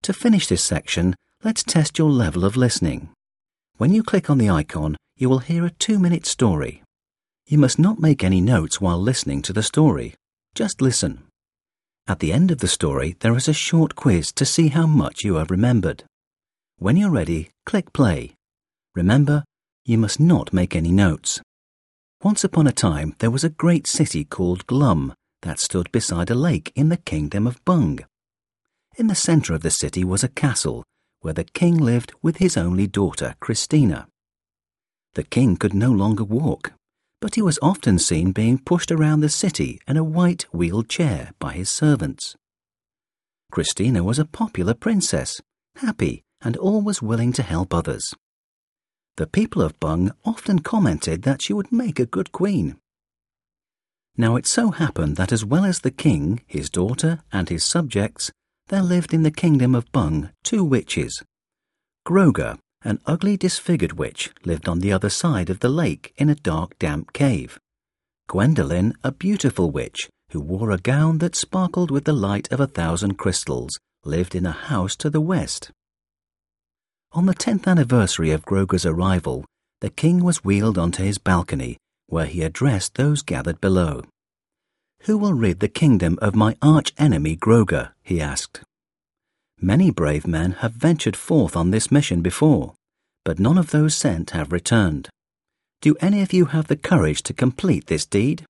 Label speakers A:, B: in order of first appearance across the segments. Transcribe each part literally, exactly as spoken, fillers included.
A: To finish this section, let's test your level of listening. When you click on the icon, you will hear a two-minute story. You must not make any notes while listening to the story. Just listen. At the end of the story, there is a short quiz to see how much you have remembered. When you're ready, click play. Remember, you must not make any notes. Once upon a time, there was a great city called Glum that stood beside a lake in the kingdom of Bung. In the centre of the city was a castle where the king lived with his only daughter, Christina. The king could no longer walk, but he was often seen being pushed around the city in a white wheeled chair by his servants. Christina was a popular princess, happy and always willing to help others. The people of Bung often commented that she would make a good queen. Now it so happened that as well as the king, his daughter and his subjects, there lived in the kingdom of Bung two witches. Groga, an ugly disfigured witch, lived on the other side of the lake in a dark damp cave. Gwendolen, a beautiful witch who wore a gown that sparkled with the light of a thousand crystals, lived in a house to the west. On the tenth anniversary of Groga's arrival, the king was wheeled onto his balcony, where he addressed those gathered below. "Who will rid the kingdom of my arch-enemy Groga?" he asked. Many brave men have ventured forth on this mission before, but none of those sent have returned. Do any of you have the courage to complete this deed?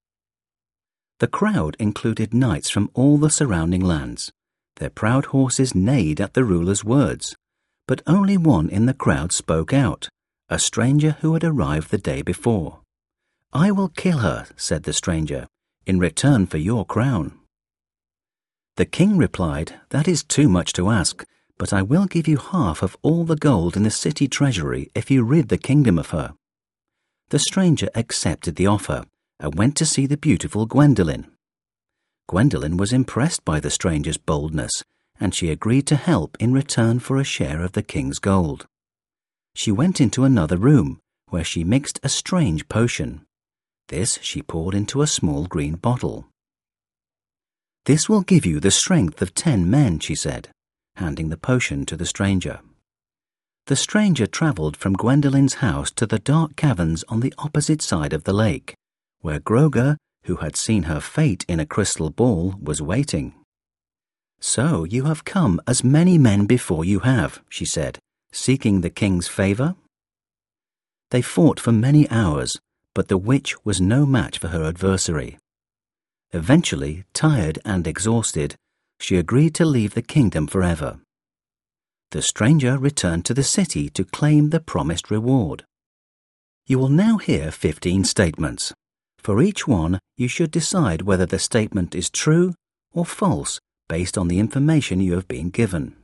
A: The crowd included knights from all the surrounding lands. Their proud horses neighed at the ruler's words, but only one in the crowd spoke out, a stranger who had arrived the day before. "I will kill her," said the stranger, "in return for your crown." The king replied, "That is too much to ask, but I will give you half of all the gold in the city treasury if you rid the kingdom of her." The stranger accepted the offer and went to see the beautiful Gwendolen. Gwendolen was impressed by the stranger's boldness, and she agreed to help in return for a share of the king's gold. She went into another room, where she mixed a strange potion. This she poured into a small green bottle. "This will give you the strength of ten men," she said, handing the potion to the stranger. The stranger travelled from Gwendolen's house to the dark caverns on the opposite side of the lake, where Groga, who had seen her fate in a crystal ball, was waiting. "So you have come as many men before you have," she said, "seeking the king's favour?" They fought for many hours, but the witch was no match for her adversary. Eventually, tired and exhausted, she agreed to leave the kingdom forever. The stranger returned to the city to claim the promised reward. You will now hear fifteen statements. For each one, you should decide whether the statement is true or false based on the information you have been given.